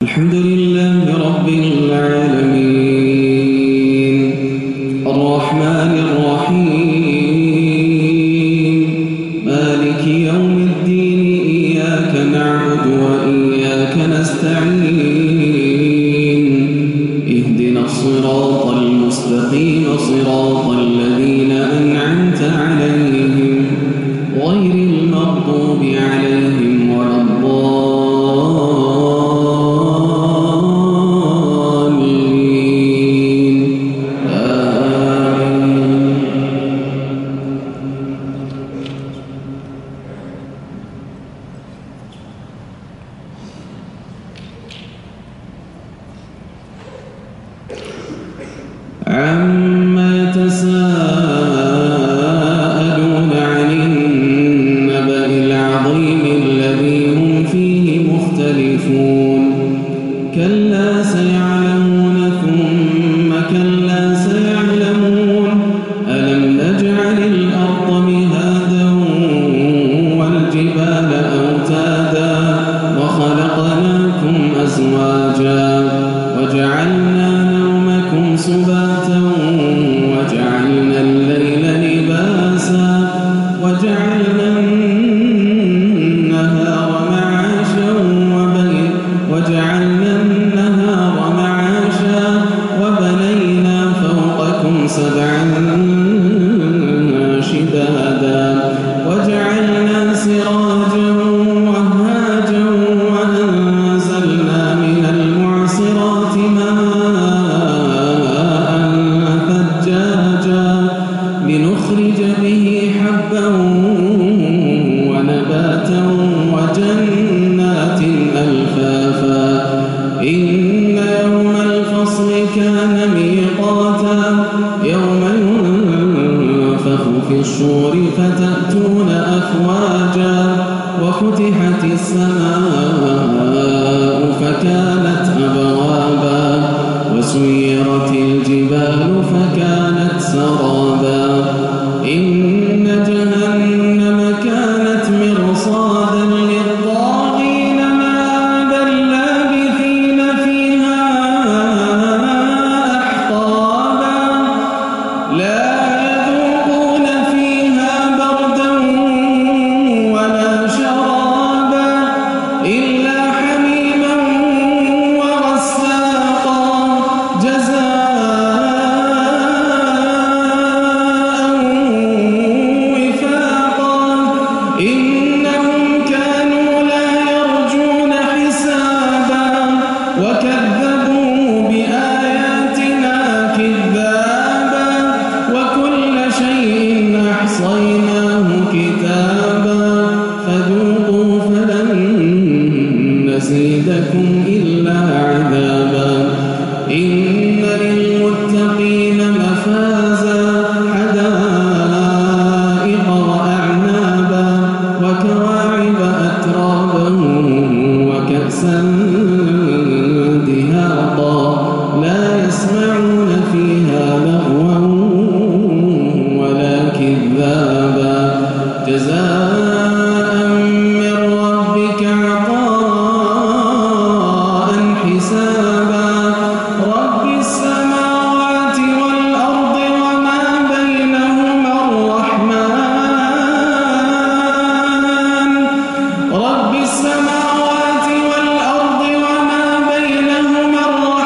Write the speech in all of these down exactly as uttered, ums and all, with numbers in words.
الحمد لله رب العالمين الرحمن الرحيم مالك يوم الدين إياك نعبد وإياك نستعين اهدنا الصراط المستقيم صراط الذين أنعمت عليهم غير المغضوب عليهم ولا الضالين عما يتساءلون عن النبأ العظيم الذي هم فيه مختلفون كلا سيعلمون ثم كلا سيعلمون ألم نجعل الأرض مهادا والجبال أوتادا وخلقناكم أزواجا وجعلنا نومكم سباتا وجعلنا الليل لباسا وجعلنا النهار معاشا وبين وجعلنا النهار معاشا وبنينا فوقكم سبعا شدادا وجعلنا سراجا وهاجا وأنزلنا من المعصرات ماء لنخرج به حبا ونباتا وجنات ألفافا إن يوم الفصل كان ميقاتا يوم ينفخ في الصور فتأتون أفواجا وفتحت السماء فكانت أبوابا وسيرت الجبال فكانت سرابا إن جهنم كانت مرصادا للطاغين مآبا لابثين فيها أحقابا لا يذوقون فيها بردا ولا شرابا إلا حميما وغساقا جزاء وفاقا إنهم كانوا لا يرجون حسابا وكذبوا بآياتنا كذابا وكل شيء أحصيناه كتابا فذوقوا فلن نزيدكم إلا عذابا إن للمتقين مفازا حدائق وأعنابا وكواعب أترابا وكأسا دهاقا لا يسمعون فيها لغوا ولا كذابا جزاء من ربك عطاء حسابا رب السماوات والأرض وما بينهما الرحمن رب السماوات والأرض وما بينهما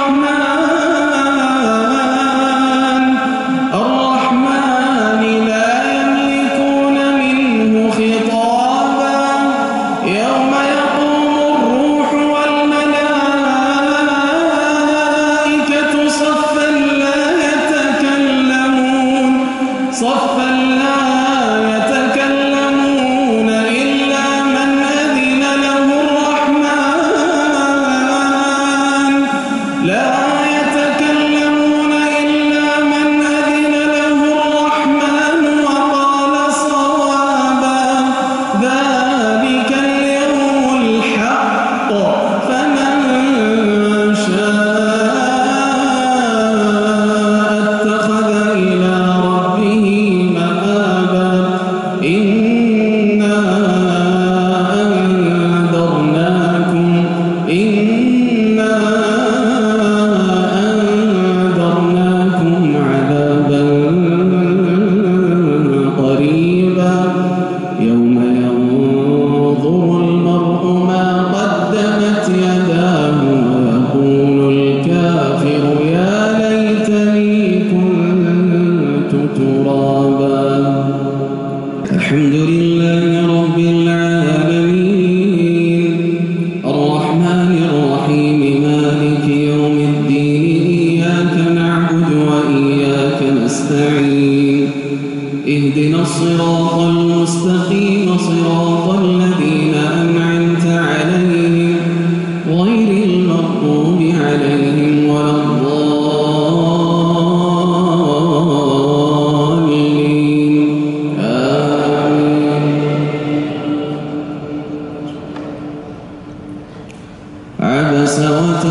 الرحمن الرحمن لا يملكون منه خطابا يوم يقوم الروح والملائكة صفا لا يتكلمون صفا لا يتكلمون إلا من أذن له الرحمن لا يتكلمون إلا من أذن له الرحمن وقال صوابا ذلك اليوم الحق فمن شاء اتخذ إلى ربه مآبا إنا أنذرناكم إنا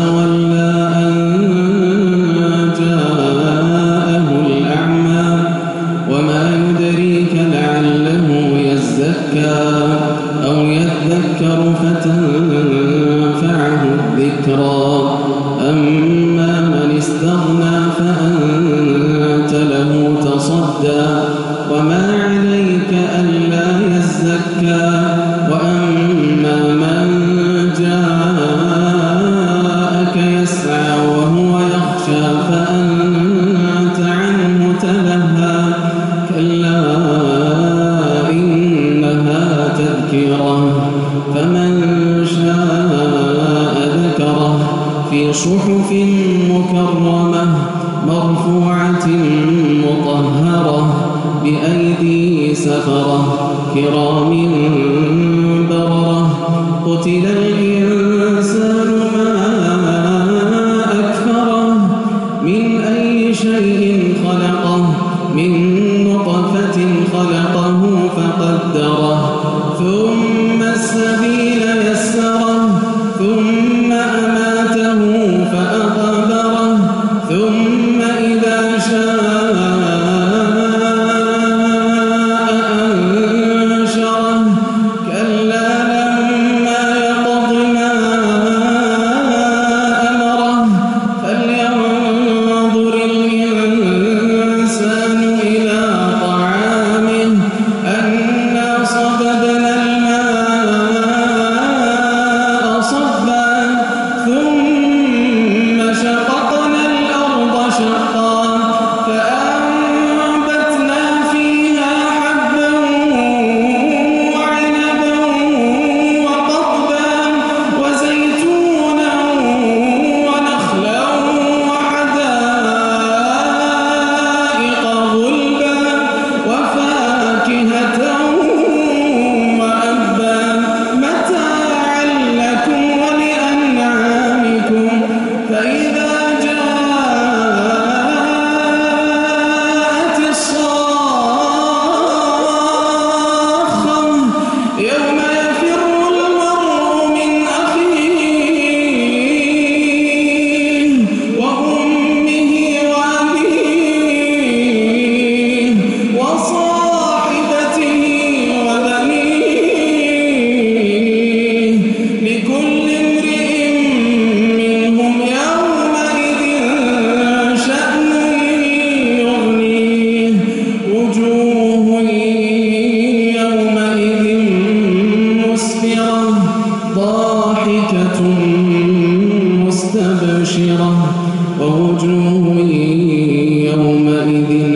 تولى أن جاءه الأعمى وما يدريك لعله يزكى أو يذكر فتنفعه الذكرى أما من استغنى فأنت له تصدى وما عليك ألا يزكى وأما من جاءك يسعى وهو يخشى فأنت عنه تلهى كلا إنها تذكرة فمن شاء ذكره في صحف مكرمة مرفوعة مطهرة بأيدي سفرة كرام بررة قتل الإنسان ما أكفره من أي شيء خلقه من نطفة خلقه فقدره ثم السبيل يسره ثم أماته فأقبره ثم إذا شاء أنشره كلا لما يقض ما أمره فلينظر الإنسان إلى طعامه أنا صببنا الماء صبا ثم شققنا الأرض شقا فأنبتنا فيها حبا وعنبا وقضبا وزيتونا ونخلا وحدائق غلبا وفاكهة وأبا متاعا لكم ولأنعامكم فإذا جاءت الصاخة يوم يفر المرء من أخيه وأمه وأبيه وصاحبته وبنيه لكل امرئ منهم يومئذ شأن يغنيه وجوه يومئذ مسفرة ضاحكة مستبشرة ووجوه يومئذ